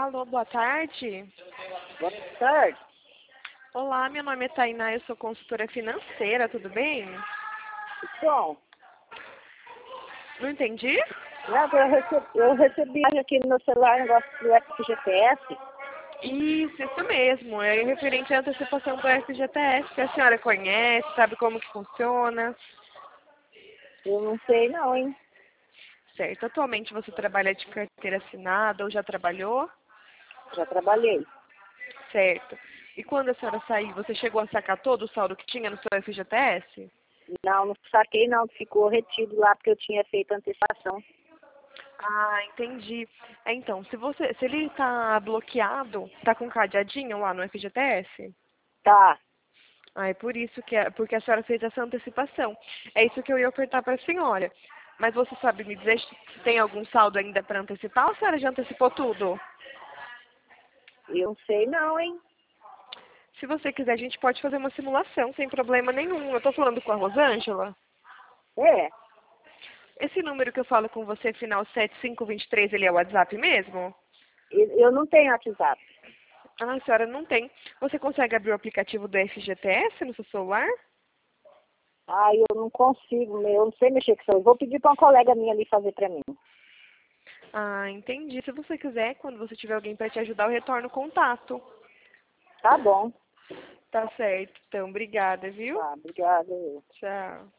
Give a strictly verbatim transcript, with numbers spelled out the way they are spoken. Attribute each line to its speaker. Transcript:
Speaker 1: Alô, boa tarde.
Speaker 2: Boa tarde.
Speaker 1: Olá, meu nome é Tainá, eu sou consultora financeira, tudo bem?
Speaker 2: Bom,
Speaker 1: Não entendi?
Speaker 2: nada, eu recebi, eu recebi aqui no meu celular um negócio do F G T S.
Speaker 1: Isso, isso mesmo. É referente à antecipação do F G T S, que a senhora conhece, sabe como que funciona.
Speaker 2: Eu não sei não, hein?
Speaker 1: Certo. Atualmente você trabalha de carteira assinada ou já trabalhou?
Speaker 2: Já trabalhei.
Speaker 1: Certo. E quando a senhora saiu, você chegou a sacar todo o saldo que tinha no seu F G T S?
Speaker 2: Não, não saquei não, ficou retido lá porque eu tinha feito antecipação.
Speaker 1: Ah, entendi. É, então, se você, se ele está bloqueado, está com cadeadinho lá no F G T S?
Speaker 2: Tá,
Speaker 1: Ah, é por isso que é, porque a senhora fez essa antecipação. É isso que eu ia ofertar para a senhora. Mas você sabe me dizer se tem algum saldo ainda para antecipar ou a senhora já antecipou tudo?
Speaker 2: eu não sei não, hein?
Speaker 1: Se você quiser, a gente pode fazer uma simulação sem problema nenhum. Eu estou falando com a Rosângela.
Speaker 2: É,
Speaker 1: Esse número que eu falo com você, final sete cinco dois três, ele é o WhatsApp mesmo?
Speaker 2: eu eu não tenho WhatsApp.
Speaker 1: Ah, a senhora não tem. Você consegue abrir o aplicativo do F G T S no seu celular?
Speaker 2: Ah, eu não consigo, eu não sei mexer com isso. Eu vou pedir para uma colega minha ali fazer para mim.
Speaker 1: Ah, entendi. Se você quiser, quando você tiver alguém para te ajudar, eu retorno o contato.
Speaker 2: Tá bom.
Speaker 1: Tá certo. Então, obrigada, viu?
Speaker 2: Tá, obrigada.
Speaker 1: Tchau.